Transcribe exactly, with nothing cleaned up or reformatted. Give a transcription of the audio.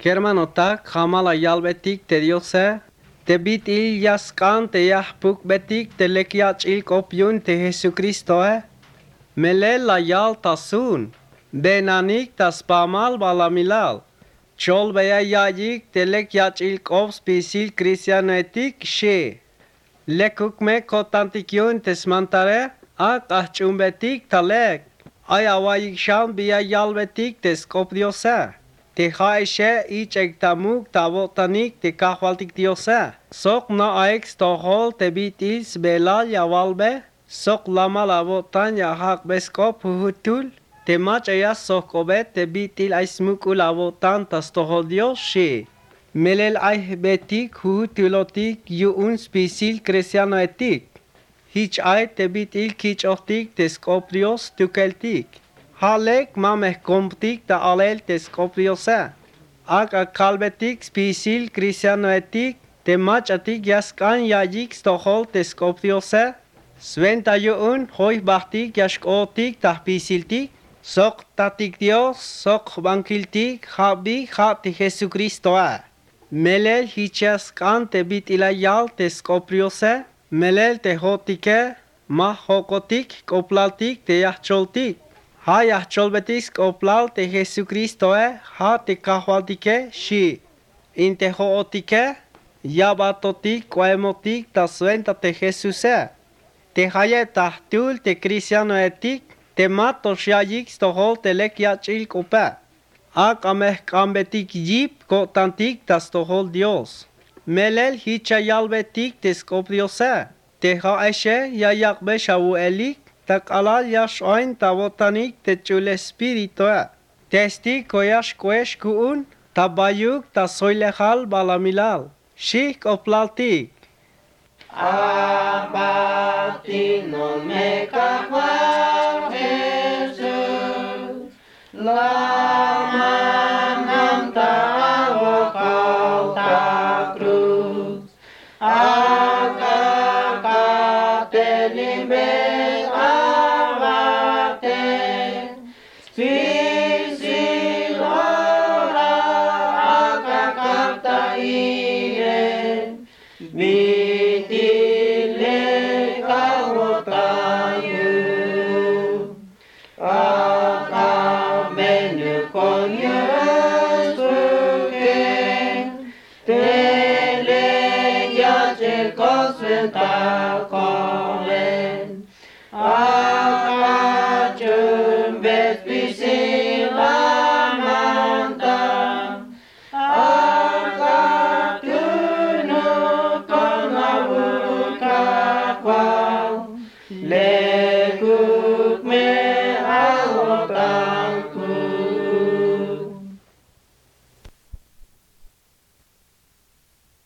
Kermanota kamala yalbetik te diose, te bit il yaskan te yahpuk betik te lekiach il kopyun te Jesucristoe, melel la yal tasun, benanik tas pamal balamilal, chol beya yajik te lekiach il kops pisil kristianetik she, lekuk me kotantikyun tesmantare, ak ahchumbetik talek, ay awayik sham biya yalbetik te skopdiosa. Te haeshe ich ektamuk tavotanik te kahwaltik diosa. Sok na aex tohol te bitis belal yavalbe. Sok lama lavotan ya hak beskop huhutul. Te mach ayas sokobet te bitil aismukul avotan tas tohol dios she. Melel ay betik huhutulotik yuun spisil kresiano etik. Hich ay te bitil kichotik te skop dios tukeltik. Halek mameh komptik ta alel te skopriosa. Ak akalbetik spisil kristianoetik te machatik yaskan yajik stohol te skopriosa. Sventa yuun hoy bahtik yashkotik ta pisiltik. Sok tatik Dios, sok bankiltik, habi hati Jesucristoa. Melel hichaskan te bitilayal te skopriosa. Melel te hotike, ma hokotik, koplaltik te yahcholtik. Hayah cholbetis koplal te Jesucristoe, ha te kahwaldike shi. Inte hootike, yabatotik, koemotik, ta suenta te Jesuse. Te haye tahtul te kristianoetik, te mato shiayik stohol te lekiachil kope. Ak ameh kambetik yip kotantik ta stohol Dios. Melel hichayalbetik te skopriose. Te haeshe yayakbe shavuelik, tak alal yash oin tavotanik te chul espiritoa. Testi koyash kwesh kuun, tabayuk ta soilehal balamilal. Shik oplaltik. Abati non me kahwa Jesus, lama nam tawo kau ta cruz, akakate limbe abate, spisi ora akakata ire, bitile kawotayu, akamenu konyesuke, tele yache kosventa kolen, akachum bespisi lamanta, akatunu konavuka kwa leku